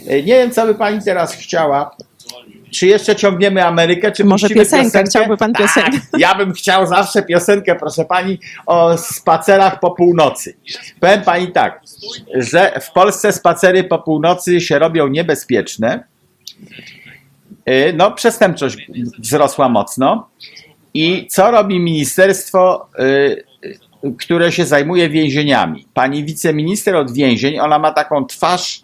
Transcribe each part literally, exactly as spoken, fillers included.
Nie wiem, co by pani teraz chciała. Czy jeszcze ciągniemy Amerykę, czy może piosenkę? piosenkę? Chciałby pan piosenkę? Tak, ja bym chciał zawsze piosenkę, proszę pani, o spacerach po północy. Powiem pani tak, że w Polsce spacery po północy się robią niebezpieczne. No, przestępczość wzrosła mocno. I co robi ministerstwo, które się zajmuje więzieniami? Pani wiceminister od więzień, ona ma taką twarz,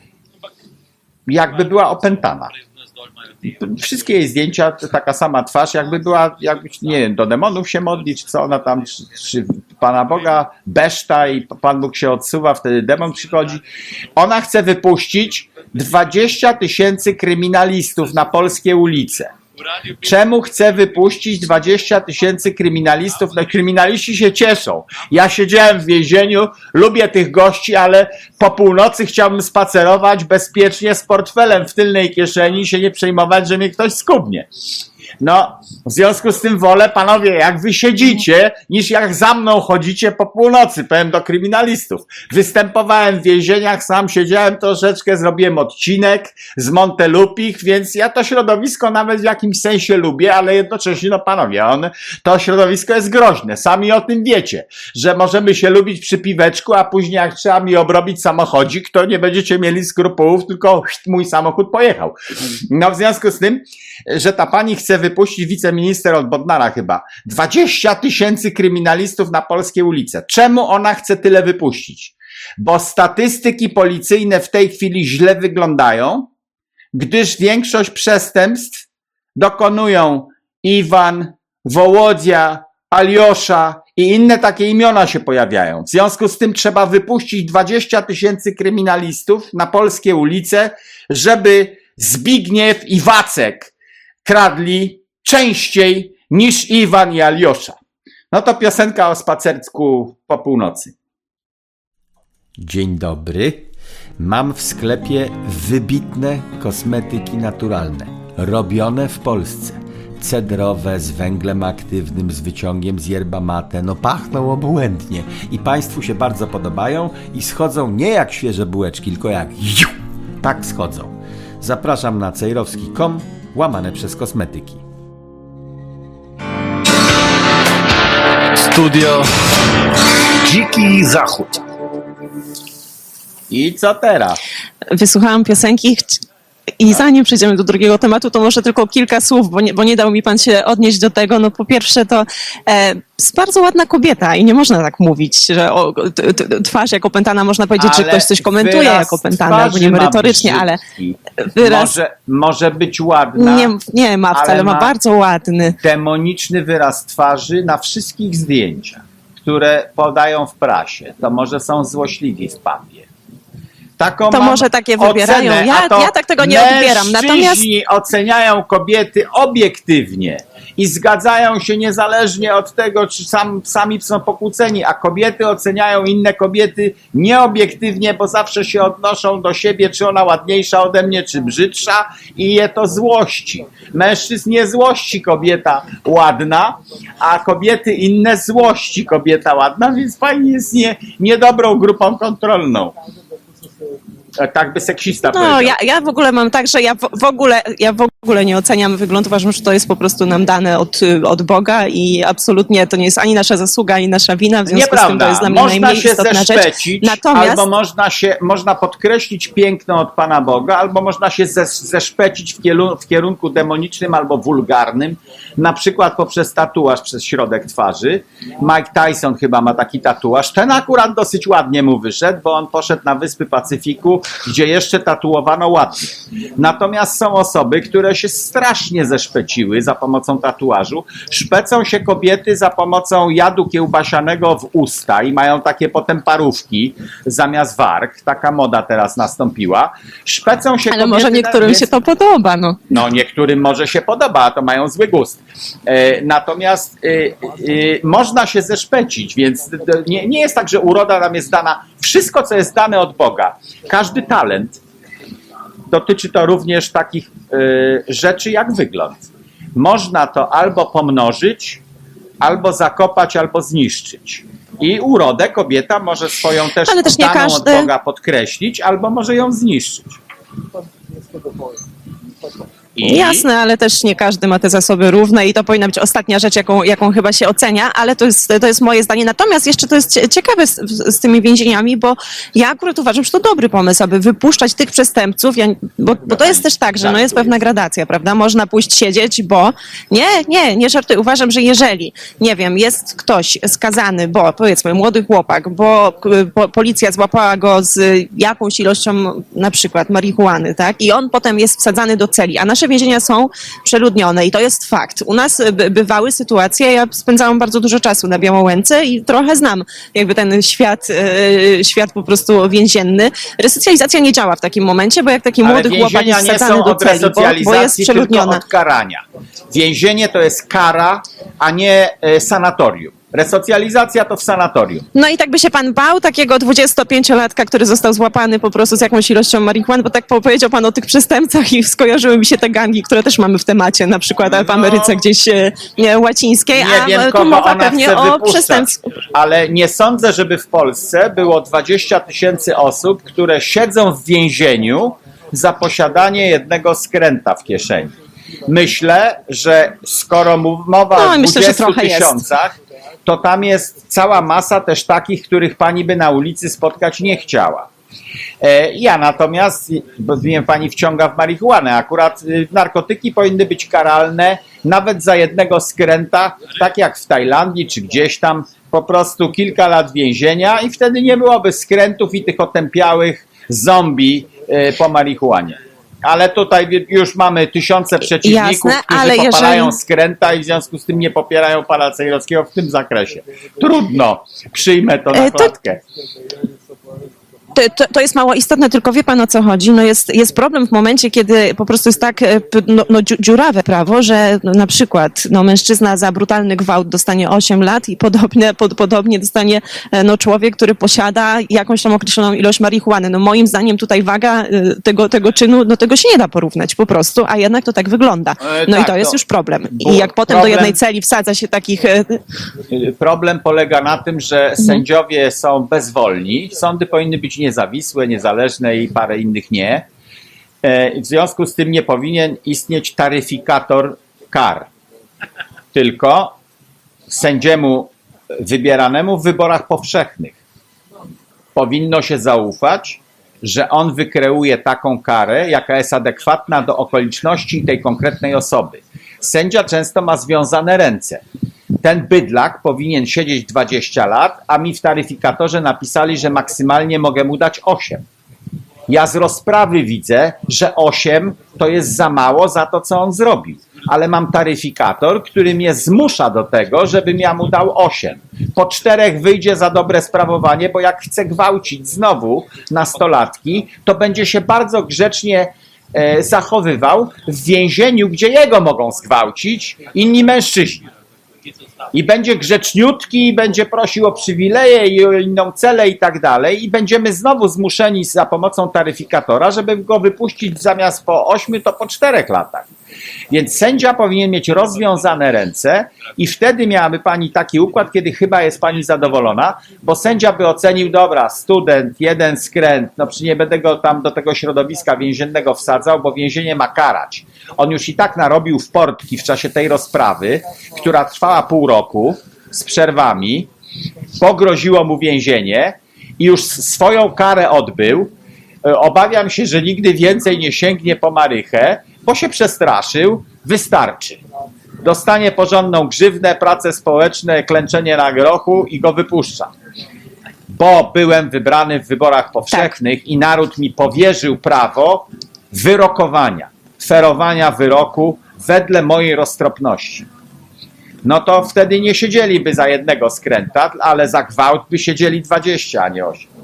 jakby była opętana. Wszystkie jej zdjęcia, to taka sama twarz, jakby była, jakby, nie wiem, do demonów się modli, czy co ona tam, czy, czy Pana Boga beszta i Pan Bóg się odsuwa, wtedy demon przychodzi. Ona chce wypuścić dwadzieścia tysięcy kryminalistów na polskie ulice. Czemu chce wypuścić dwadzieścia tysięcy kryminalistów? No, kryminaliści się cieszą. Ja siedziałem w więzieniu, lubię tych gości, ale po północy chciałbym spacerować bezpiecznie z portfelem w tylnej kieszeni i się nie przejmować, że mnie ktoś skubnie. No, w związku z tym wolę, panowie, jak wy siedzicie, niż jak za mną chodzicie po północy, powiem do kryminalistów. Występowałem w więzieniach, sam siedziałem troszeczkę, zrobiłem odcinek z Montelupich, więc ja to środowisko nawet w jakimś sensie lubię, ale jednocześnie, no panowie, on, to środowisko jest groźne. Sami o tym wiecie, że możemy się lubić przy piweczku, a później jak trzeba mi obrobić samochodzik, to nie będziecie mieli skrupułów, tylko mój samochód pojechał. No w związku z tym, że ta pani chce wypuścić, wiceminister od Bodnara chyba, dwadzieścia tysięcy kryminalistów na polskie ulice. Czemu ona chce tyle wypuścić? Bo statystyki policyjne w tej chwili źle wyglądają, gdyż większość przestępstw dokonują Iwan, Wołodia, Aliosza i inne takie imiona się pojawiają. W związku z tym trzeba wypuścić dwadzieścia tysięcy kryminalistów na polskie ulice, żeby Zbigniew i Wacek kradli częściej niż Iwan i Aliosza. No to piosenka o spacerku po północy. Dzień dobry. Mam w sklepie wybitne kosmetyki naturalne, robione w Polsce. Cedrowe, z węglem aktywnym, z wyciągiem z yerba mate. No pachną obłędnie i Państwu się bardzo podobają i schodzą nie jak świeże bułeczki, tylko jak jiu, tak schodzą. Zapraszam na cejrowski kropka com łamane przez kosmetyki. Studio Dziki Zachód. I co teraz? Wysłuchałam piosenki i zanim przejdziemy do drugiego tematu, to może tylko kilka słów, bo nie, bo nie dał mi pan się odnieść do tego. No po pierwsze to e, jest bardzo ładna kobieta i nie można tak mówić, że o, t, t, twarz jak opętana, można powiedzieć, ale że ktoś coś komentuje jak opętana, albo nie merytorycznie, ale wyraz... Może, może być ładna. Nie, nie ma wcale, ma, ma bardzo ładny. Demoniczny wyraz twarzy na wszystkich zdjęciach, które podają w prasie. To może są złośliwi w papie. Taką to może takie wybierają. Ocenę, ja, ja tak tego nie odbieram. Natomiast oceniają kobiety obiektywnie i zgadzają się niezależnie od tego, czy sam, sami są pokłóceni, a kobiety oceniają inne kobiety nieobiektywnie, bo zawsze się odnoszą do siebie, czy ona ładniejsza ode mnie, czy brzydsza i je to złości. Mężczyzn nie złości kobieta ładna, a kobiety inne złości kobieta ładna, więc pani jest nie, niedobrą grupą kontrolną. Tak by seksista no, powiedział. Ja, ja w ogóle mam tak, że ja w, w ogóle ja w ogóle nie oceniam wyglądu. Uważam, że to jest po prostu nam dane od, od Boga i absolutnie to nie jest ani nasza zasługa, ani nasza wina. W związku Nieprawda. z tym to jest dla mnie można najmniej się istotna zeszpecić, rzecz. Natomiast albo można się można podkreślić piękno od Pana Boga, albo można się zeszpecić w kierunku, w kierunku demonicznym albo wulgarnym, na przykład poprzez tatuaż przez środek twarzy. Mike Tyson chyba ma taki tatuaż. Ten akurat dosyć ładnie mu wyszedł, bo on poszedł na Wyspy Pacyfiku, gdzie jeszcze tatuowano ładnie. Natomiast są osoby, które się strasznie zeszpeciły za pomocą tatuażu. Szpecą się kobiety za pomocą jadu kiełbasianego w usta i mają takie potem parówki zamiast warg. Taka moda teraz nastąpiła. Szpecą się Ale kobiety... może niektórym jest... się to podoba. No. no niektórym może się podoba, a to mają zły gust. E, natomiast e, e, można się zeszpecić, więc nie, nie jest tak, że uroda nam jest dana. Wszystko, co jest dane od Boga, każdy talent, dotyczy to również takich y, rzeczy jak wygląd. Można to albo pomnożyć, albo zakopać, albo zniszczyć. I urodę kobieta może swoją też, też daną każdy... od Boga podkreślić, albo może ją zniszczyć. I... Jasne, ale też nie każdy ma te zasoby równe i to powinna być ostatnia rzecz, jaką, jaką chyba się ocenia, ale to jest, to jest moje zdanie. Natomiast jeszcze to jest ciekawe z, z tymi więzieniami, bo ja akurat uważam, że to dobry pomysł, aby wypuszczać tych przestępców, ja, bo, bo to jest też tak, że no jest pewna gradacja, prawda? Można pójść siedzieć, bo nie, nie, nie żartuję. Uważam, że jeżeli, nie wiem, jest ktoś skazany, bo powiedzmy młody chłopak, bo po, policja złapała go z jakąś ilością na przykład marihuany, tak? I on potem jest wsadzany do celi, a nasze więzienia są przeludnione i to jest fakt. U nas by, bywały sytuacje, ja spędzałam bardzo dużo czasu na Białołęce i trochę znam jakby ten świat, e, świat po prostu więzienny. Resocjalizacja nie działa w takim momencie, bo jak taki Ale młody chłopak jest wsadzany do celi, bo, bo jest przeludniona. Tylko od karania. Więzienie to jest kara, a nie e, sanatorium. Resocjalizacja to w sanatorium. No i tak by się pan bał takiego dwudziestopięciolatka, który został złapany po prostu z jakąś ilością marihuany, bo tak powiedział pan o tych przestępcach i skojarzyły mi się te gangi, które też mamy w temacie, na przykład w Ameryce no, gdzieś nie, łacińskiej, nie a wiem, tu kogo mowa ona pewnie chce o wypuszczać, przestępstwie. ale nie sądzę, żeby w Polsce było dwadzieścia tysięcy osób, które siedzą w więzieniu za posiadanie jednego skręta w kieszeni. Myślę, że skoro mowa No, o myślę, że dwudziestu trochę tysiącach, to tam jest cała masa też takich, których pani by na ulicy spotkać nie chciała. E, ja natomiast, bo wiem, pani wciąga w marihuanę, akurat y, narkotyki powinny być karalne nawet za jednego skręta, tak jak w Tajlandii czy gdzieś tam, po prostu kilka lat więzienia i wtedy nie byłoby skrętów i tych otępiałych zombie y, po marihuanie. Ale tutaj już mamy tysiące przeciwników, Jasne, którzy ale popalają jeżeli... skręta i w związku z tym nie popierają pana Cejrowskiego w tym zakresie. Trudno, przyjmę to na klatkę. To, to, to jest mało istotne, tylko wie pan o co chodzi. No jest, jest problem w momencie, kiedy po prostu jest tak no, no, dziurawe prawo, że no, na przykład no, mężczyzna za brutalny gwałt dostanie osiem lat i podobnie, pod, podobnie dostanie no, człowiek, który posiada jakąś tam określoną ilość marihuany. No moim zdaniem tutaj waga tego, tego czynu, no tego się nie da porównać po prostu, a jednak to tak wygląda. No e, i tak, to jest to, już problem. I jak potem problem, do jednej celi wsadza się takich... Problem polega na tym, że mhm. sędziowie są bezwolni, sądy powinny być niezawisłe, niezależne i parę innych nie. W związku z tym nie powinien istnieć taryfikator kar, tylko sędziemu wybieranemu w wyborach powszechnych powinno się zaufać, że on wykreuje taką karę, jaka jest adekwatna do okoliczności tej konkretnej osoby. Sędzia często ma związane ręce. Ten bydlak powinien siedzieć dwadzieścia lat, a mi w taryfikatorze napisali, że maksymalnie mogę mu dać osiem. Ja z rozprawy widzę, że osiem to jest za mało za to, co on zrobił. Ale mam taryfikator, który mnie zmusza do tego, żebym ja mu dał osiem. Po czterech wyjdzie za dobre sprawowanie, bo jak chce gwałcić znowu nastolatki, to będzie się bardzo grzecznie e, zachowywał w więzieniu, gdzie jego mogą zgwałcić inni mężczyźni. I będzie grzeczniutki, i będzie prosił o przywileje i o inną celę i tak dalej. I będziemy znowu zmuszeni za pomocą taryfikatora, żeby go wypuścić zamiast po ośmiu, to po czterech latach. Więc sędzia powinien mieć rozwiązane ręce i wtedy miałaby pani taki układ, kiedy chyba jest pani zadowolona, bo sędzia by ocenił, dobra, student, jeden skręt, no przecież nie będę go tam do tego środowiska więziennego wsadzał, bo więzienie ma karać. On już i tak narobił w portki w czasie tej rozprawy, która trwała pół roku z przerwami, pogroziło mu więzienie i już swoją karę odbył. Obawiam się, że nigdy więcej nie sięgnie po marychę, bo się przestraszył, wystarczy. Dostanie porządną grzywnę, prace społeczne, klęczenie na grochu i go wypuszcza. Bo byłem wybrany w wyborach powszechnych tak. I naród mi powierzył prawo wyrokowania, ferowania wyroku wedle mojej roztropności. No to wtedy nie siedzieliby za jednego skręta, ale za gwałt by siedzieli dwadzieścia, a nie osiem.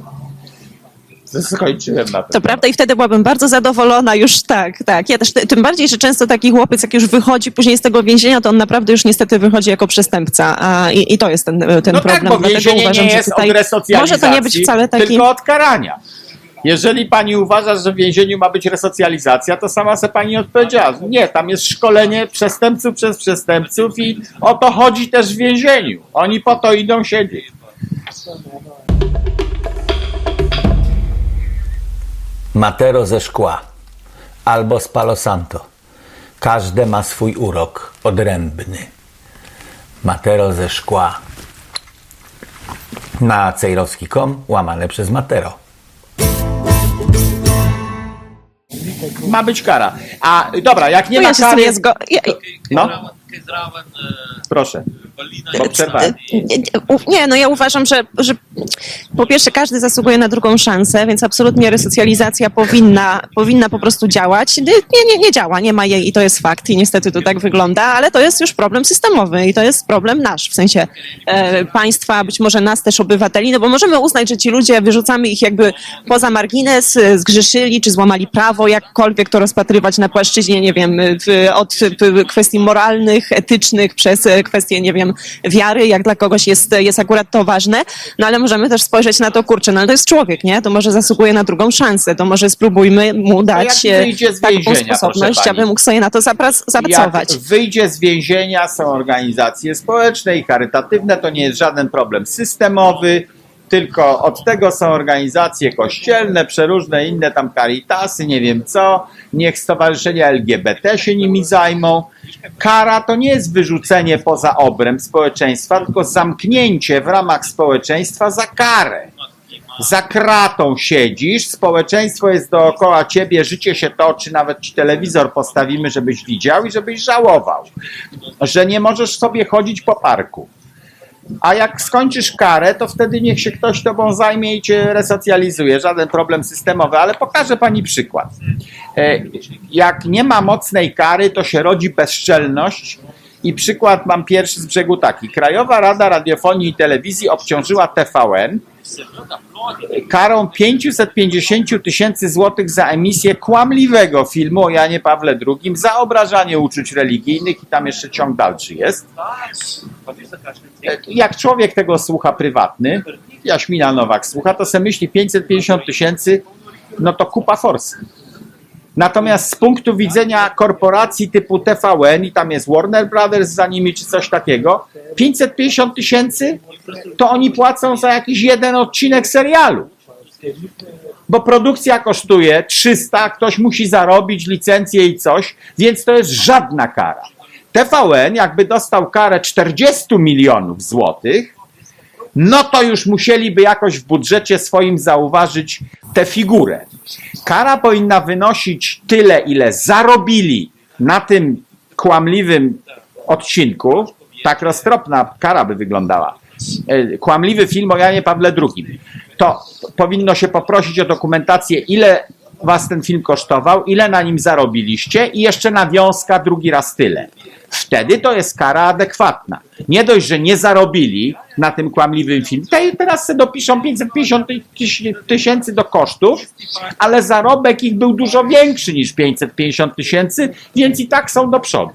Skończyłem na tym. To prawda i wtedy byłabym bardzo zadowolona już tak, tak. Ja też tym bardziej, że często taki chłopiec, jak już wychodzi później z tego więzienia, to on naprawdę już niestety wychodzi jako przestępca a, i, i to jest ten, ten no problem. Tak, bo więzienie uważam, nie jest że tutaj od resocjalizacji, może to nie być wcale taki... tylko od karania. Jeżeli pani uważa, że w więzieniu ma być resocjalizacja, to sama se pani odpowiedziała. Nie, tam jest szkolenie przestępców przez przestępców i o to chodzi też w więzieniu. Oni po to idą siedzieć. Matero ze szkła. albo z Palo Santo. Każde ma swój urok odrębny. Matero ze szkła. Na cejrowski kropka com łamane przez Matero. Ma być kara. A dobra, jak nie No ma ja się kary... sobie zgo... ja, No, proszę, bo przerwałem. Nie, no ja uważam, że, że po pierwsze każdy zasługuje na drugą szansę, więc absolutnie resocjalizacja powinna, powinna po prostu działać. Nie, nie, nie działa, nie ma jej i to jest fakt i niestety to tak wygląda, ale to jest już problem systemowy i to jest problem nasz, w sensie e, państwa, być może nas też obywateli, no bo możemy uznać, że ci ludzie, wyrzucamy ich jakby poza margines, zgrzeszyli czy złamali prawo, jakkolwiek to rozpatrywać na płaszczyźnie, nie wiem, w, od w, kwestii moralnych, etycznych, przez kwestie, nie wiem, wiary, jak dla kogoś jest, jest akurat to ważne, no ale możemy też spojrzeć na to, kurczę, no ale to jest człowiek, nie? To może zasługuje na drugą szansę, to może spróbujmy mu dać jak wyjdzie z taką więzienia, sposobność, proszę aby mógł sobie na to zapras- zapracować. Jak wyjdzie z więzienia, są organizacje społeczne i charytatywne, to nie jest żaden problem systemowy, tylko od tego są organizacje kościelne, przeróżne inne tam Caritasy, nie wiem co, niech stowarzyszenia L G B T się nimi zajmą. Kara to nie jest wyrzucenie poza obręb społeczeństwa, tylko zamknięcie w ramach społeczeństwa za karę. Za kratą siedzisz, społeczeństwo jest dookoła ciebie, życie się toczy, nawet ci telewizor postawimy, żebyś widział i żebyś żałował, że nie możesz sobie chodzić po parku. A jak skończysz karę, to wtedy niech się ktoś tobą zajmie i cię resocjalizuje. Żaden problem systemowy, ale pokażę pani przykład. Jak nie ma mocnej kary, to się rodzi bezczelność i przykład mam pierwszy z brzegu taki. Krajowa Rada Radiofonii i Telewizji obciążyła T V N karą pięćset pięćdziesiąt tysięcy złotych za emisję kłamliwego filmu o Janie Pawle drugim, za obrażanie uczuć religijnych i tam jeszcze ciąg dalszy jest. Jak człowiek tego słucha prywatny, Jaśmina Nowak słucha, to se myśli pięćset pięćdziesiąt tysięcy, no to kupa forsy. Natomiast z punktu widzenia korporacji typu T V N i tam jest Warner Brothers za nimi czy coś takiego, pięćset pięćdziesiąt tysięcy to oni płacą za jakiś jeden odcinek serialu. Bo produkcja kosztuje trzysta, a ktoś musi zarobić licencję i coś, więc to jest żadna kara. T V N jakby dostał karę czterdzieści milionów złotych, no to już musieliby jakoś w budżecie swoim zauważyć tę figurę. Kara powinna wynosić tyle, ile zarobili na tym kłamliwym odcinku. Tak roztropna kara by wyglądała. Kłamliwy film o Janie Pawle drugim. To powinno się poprosić o dokumentację, ile was ten film kosztował, ile na nim zarobiliście i jeszcze nawiązka drugi raz tyle. Wtedy to jest kara adekwatna. Nie dość, że nie zarobili na tym kłamliwym filmie, teraz sobie dopiszą pięćset pięćdziesiąt tysięcy do kosztów, ale zarobek ich był dużo większy niż pięćset pięćdziesiąt tysięcy, więc i tak są do przodu.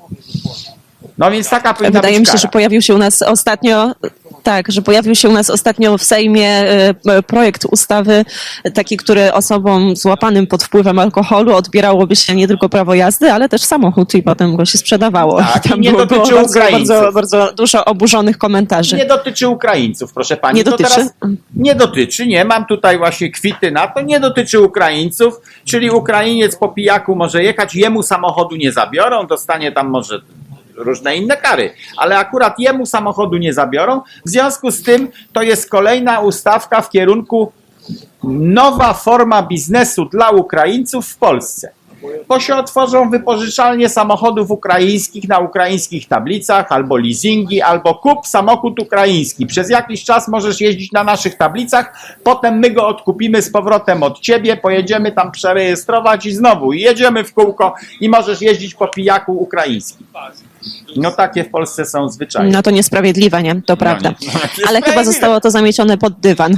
No więc taka powinna Wydaje być mi się, kara. że pojawił się u nas ostatnio, tak, że pojawił się u nas ostatnio w Sejmie e, projekt ustawy, taki, który osobom złapanym pod wpływem alkoholu odbierałoby się nie tylko prawo jazdy, ale też samochód i potem go się sprzedawało. Tak, I tam i nie było, dotyczy było bardzo, Ukraińców. bardzo, bardzo dużo oburzonych komentarzy. Nie dotyczy Ukraińców, proszę pani. Nie To dotyczy? Teraz nie dotyczy, nie. Mam tutaj właśnie kwity na to. Nie dotyczy Ukraińców, czyli Ukrainiec po pijaku może jechać, jemu samochodu nie zabiorą, dostanie tam może różne inne kary, ale akurat jemu samochodu nie zabiorą. W związku z tym to jest kolejna ustawka w kierunku nowa forma biznesu dla Ukraińców w Polsce. Bo się otworzą wypożyczalnie samochodów ukraińskich na ukraińskich tablicach, albo leasingi, albo kup samochód ukraiński. Przez jakiś czas możesz jeździć na naszych tablicach, potem my go odkupimy z powrotem od ciebie, pojedziemy tam przerejestrować i znowu i jedziemy w kółko i możesz jeździć po pijaku ukraińskim. No takie w Polsce są zwyczaje. No to niesprawiedliwe, nie? To prawda. nie, no, Ale chyba zostało to zamiecione pod dywan.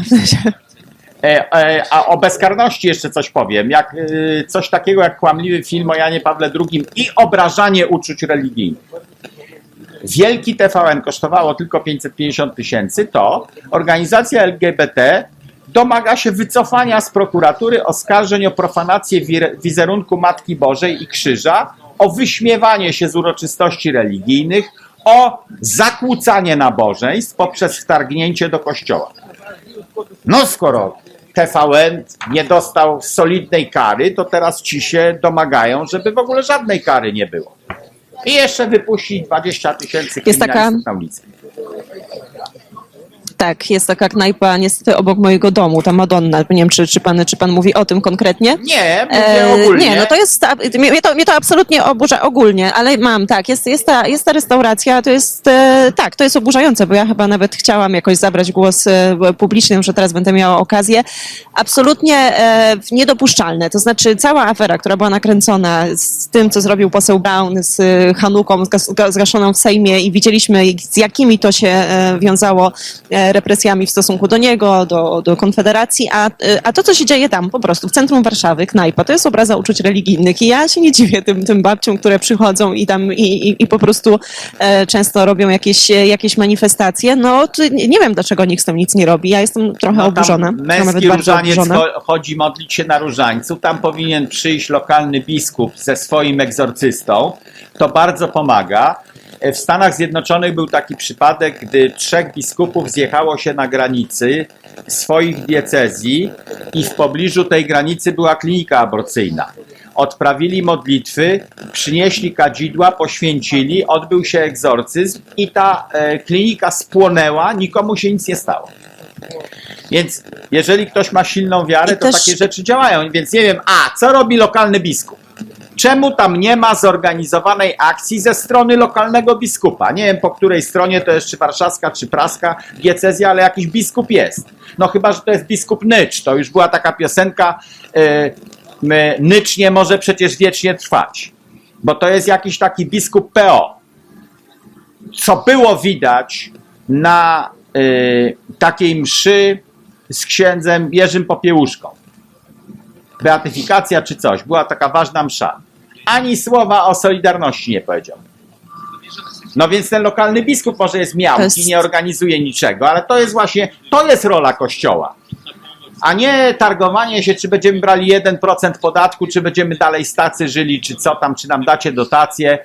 E, e, a o bezkarności jeszcze coś powiem. Jak, e, coś takiego jak kłamliwy film o Janie Pawle drugim i obrażanie uczuć religijnych. Wielki T V N kosztowało tylko pięćset pięćdziesiąt tysięcy, to organizacja L G B T domaga się wycofania z prokuratury oskarżeń o profanację wir- wizerunku Matki Bożej i Krzyża, o wyśmiewanie się z uroczystości religijnych, o zakłócanie nabożeństw poprzez wtargnięcie do kościoła. No skoro T V N nie dostał solidnej kary, to teraz ci się domagają, żeby w ogóle żadnej kary nie było. I jeszcze wypuścić dwadzieścia tysięcy kryminalistów na ulicę. Tak, jest taka knajpa niestety obok mojego domu, ta Madonna. Nie wiem, czy, czy, pan, czy pan mówi o tym konkretnie? Nie, mówię ogólnie. Nie, no to jest, mnie to, mnie to absolutnie oburza ogólnie, ale mam, tak, jest, jest, ta, jest ta restauracja, to jest, e, tak, to jest oburzające, bo ja chyba nawet chciałam jakoś zabrać głos e, publiczny, że teraz będę miała okazję. Absolutnie e, niedopuszczalne, to znaczy cała afera, która była nakręcona z tym, co zrobił poseł Braun z Hanuką zgas- zgaszoną w Sejmie i widzieliśmy, z jakimi to się e, wiązało e, represjami w stosunku do niego, do, do Konfederacji, a, a to, co się dzieje tam po prostu w centrum Warszawy, knajpa, to jest obraza uczuć religijnych i ja się nie dziwię tym, tym babciom, które przychodzą i tam i, i, i po prostu e, często robią jakieś, jakieś manifestacje. No, to nie wiem, dlaczego nikt z tym nic nie robi. Ja jestem trochę no, oburzona. Męski różaniec chodzi modlić się na różańcu, tam powinien przyjść lokalny biskup ze swoim egzorcystą, to bardzo pomaga. W Stanach Zjednoczonych był taki przypadek, gdy trzech biskupów zjechało się na granicy swoich diecezji i w pobliżu tej granicy była klinika aborcyjna. Odprawili modlitwy, przynieśli kadzidła, poświęcili, odbył się egzorcyzm i ta e, klinika spłonęła, nikomu się nic nie stało. Więc jeżeli ktoś ma silną wiarę, to też... takie rzeczy działają. Więc nie wiem, a co robi lokalny biskup? Czemu tam nie ma zorganizowanej akcji ze strony lokalnego biskupa? Nie wiem, po której stronie to jest, czy warszawska, czy praska diecezja, ale jakiś biskup jest. No chyba, że to jest biskup Nycz. To już była taka piosenka, yy, Nycz nie może przecież wiecznie trwać. Bo to jest jakiś taki biskup P O. Co było widać na yy, takiej mszy z księdzem Jerzym Popiełuszką. Beatyfikacja czy coś. Była taka ważna msza. Ani słowa o Solidarności nie powiedział. No więc ten lokalny biskup może jest miałki, jest... nie organizuje niczego, ale to jest właśnie, to jest rola Kościoła. A nie targowanie się, czy będziemy brali jeden procent podatku, czy będziemy dalej z tacy żyli, czy co tam, czy nam dacie dotacje.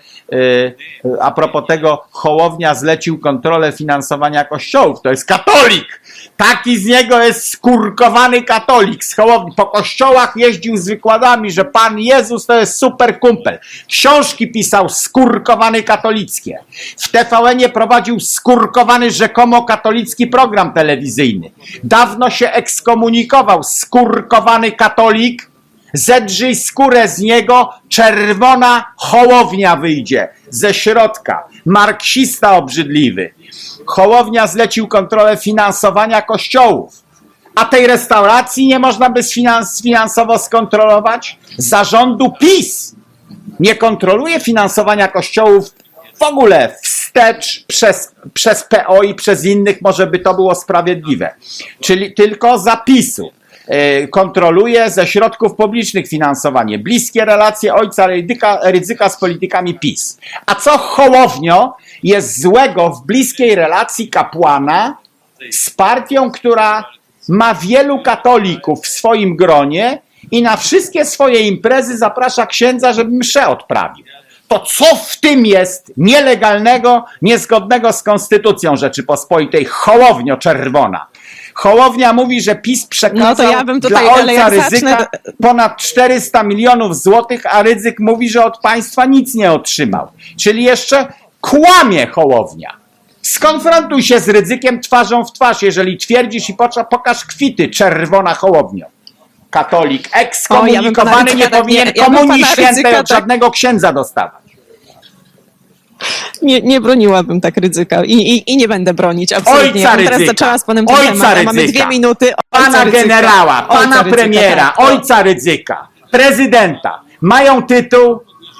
A propos tego, Hołownia zlecił kontrolę finansowania kościołów. To jest katolik! Taki z niego jest skurkowany katolik z Hołowni. Po kościołach jeździł z wykładami, że Pan Jezus to jest super kumpel. Książki pisał skurkowany katolickie. W T V N-ie prowadził skurkowany rzekomo katolicki program telewizyjny. Dawno się ekskomunikował skurkowany katolik. Zedrzyj skórę z niego, czerwona Hołownia wyjdzie ze środka. Marksista obrzydliwy. Hołownia zlecił kontrolę finansowania kościołów. A tej restauracji nie można by sfinans- finansowo skontrolować? Zarządu PiS nie kontroluje finansowania kościołów w ogóle wstecz przez, przez P O i przez innych, może by to było sprawiedliwe. Czyli tylko zapisu. Kontroluje ze środków publicznych finansowanie. Bliskie relacje ojca Rydzyka, Rydzyka z politykami PiS. A co Hołownio jest złego w bliskiej relacji kapłana z partią, która ma wielu katolików w swoim gronie i na wszystkie swoje imprezy zaprasza księdza, żeby mszę odprawił? To co w tym jest nielegalnego, niezgodnego z konstytucją Rzeczypospolitej? Hołownio czerwona. Hołownia mówi, że PiS przekazał no to ja bym tutaj, dla ojca Rydzyka zacznę... ponad czterysta milionów złotych, a Rydzyk mówi, że od państwa nic nie otrzymał. Czyli jeszcze kłamie Hołownia. Skonfrontuj się z Rydzykiem twarzą w twarz, jeżeli twierdzisz i pokaż kwity, czerwona Hołownio. Katolik ekskomunikowany o, ja nie powinien nie, komunii ja świętej od tak... żadnego księdza dostawać. Nie, nie broniłabym tak Rydzyka i, i, i nie będę bronić, absolutnie. Ojca ja teraz zaczęła z panem ten ojca temat, Rydzyka. Mamy dwie minuty. Ojca Pana Rydzyka. generała, pana ojca premiera, Rydzyka, tak. ojca Rydzyka, prezydenta. Mają tytuł,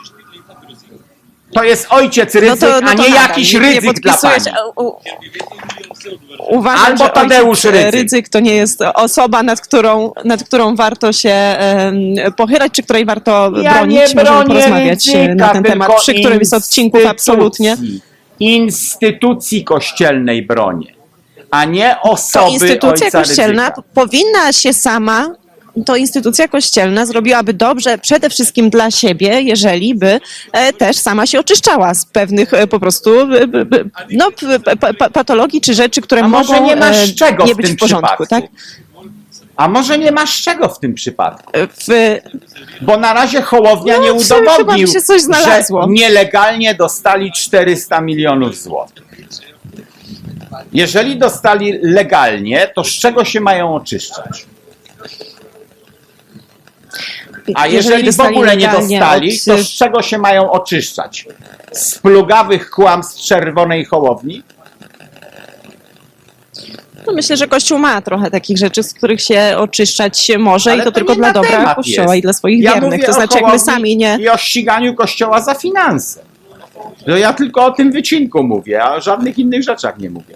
to jest ojciec Rydzyk, no to, no a nie jakiś Rydzyk nie dla pani. U, uważam, albo że Tadeusz Rydzyk. Rydzyk to nie jest osoba, nad którą, nad którą warto się um, pochylać, czy której warto ja bronić. Możemy porozmawiać Rydzyka, na ten temat, przy którymś z odcinków absolutnie. Instytucji kościelnej bronię, a nie osoby to instytucja ojca kościelna Rydzyka. Powinna się sama, to instytucja kościelna zrobiłaby dobrze przede wszystkim dla siebie, jeżeli by e, też sama się oczyszczała z pewnych e, po prostu e, b, no, p, p, patologii czy rzeczy, które a mogą może nie, masz czego nie w być tym w porządku. Tak? A może nie masz czego w tym przypadku? W, Bo na razie Hołownia No, nie czy chyba udowodnił, mi się coś znalazło. że nielegalnie dostali czterysta milionów złotych. Jeżeli dostali legalnie, to z czego się mają oczyszczać? A jeżeli w ogóle nie dostali, to z czego się mają oczyszczać? Z plugawych kłamstw czerwonej Hołowni? No myślę, że Kościół ma trochę takich rzeczy, z których się oczyszczać się może. Ale i to, to tylko nie dla na dobra temat Kościoła jest. i dla swoich Ja wiernych. mówię To o znaczy, jak my Hołowni sami nie... i o ściganiu Kościoła za finanse. No ja tylko o tym wycinku mówię, a o żadnych innych rzeczach nie mówię.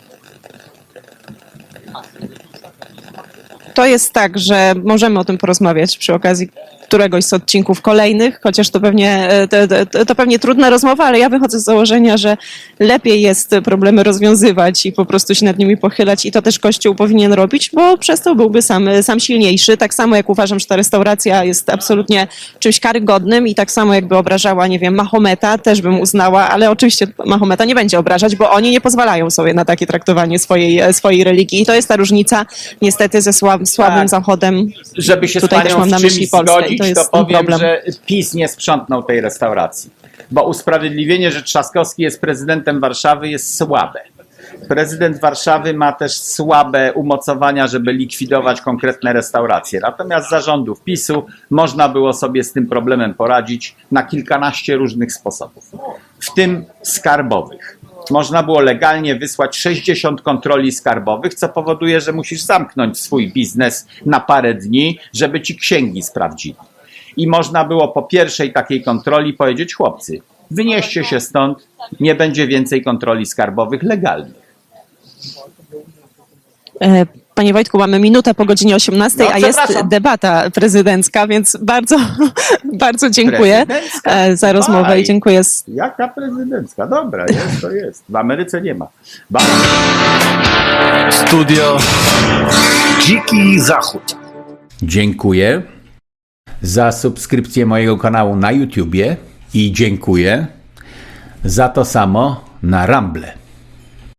To jest tak, że możemy o tym porozmawiać przy okazji któregoś z odcinków kolejnych, chociaż to pewnie, to, to, to pewnie trudna rozmowa, ale ja wychodzę z założenia, że lepiej jest problemy rozwiązywać i po prostu się nad nimi pochylać i to też Kościół powinien robić, bo przez to byłby sam, sam silniejszy. Tak samo jak uważam, że ta restauracja jest absolutnie czymś karygodnym i tak samo jakby obrażała, nie wiem, Mahometa, też bym uznała, ale oczywiście Mahometa nie będzie obrażać, bo oni nie pozwalają sobie na takie traktowanie swojej, swojej religii i to jest ta różnica niestety ze słab, słabym Tak. Zachodem. Żeby się Tutaj z też panią mam na w myśli czymś Polskę i zgodzić, to to, jest powiem, problem. że PiS nie sprzątnął tej restauracji. Bo usprawiedliwienie, że Trzaskowski jest prezydentem Warszawy, jest słabe. Prezydent Warszawy ma też słabe umocowania, żeby likwidować konkretne restauracje. Natomiast za rządów PiSu można było sobie z tym problemem poradzić na kilkanaście różnych sposobów, w tym skarbowych. Można było legalnie wysłać sześćdziesiąt kontroli skarbowych, co powoduje, że musisz zamknąć swój biznes na parę dni, żeby ci księgi sprawdzili. I można było po pierwszej takiej kontroli powiedzieć: chłopcy, wynieście się stąd, nie będzie więcej kontroli skarbowych legalnych. E, Panie Wojtku, mamy minutę po godzinie osiemnastej, No, a jest przepraszam. debata prezydencka, więc bardzo, bardzo dziękuję Prezydencka? e, za rozmowę Baj. i dziękuję. s- Jaka prezydencka? Dobra, jest to jest. W Ameryce nie ma. Ba- Studio Dziki Zachód. Dziękuję za subskrypcję mojego kanału na YouTubie i dziękuję za to samo na Rumble.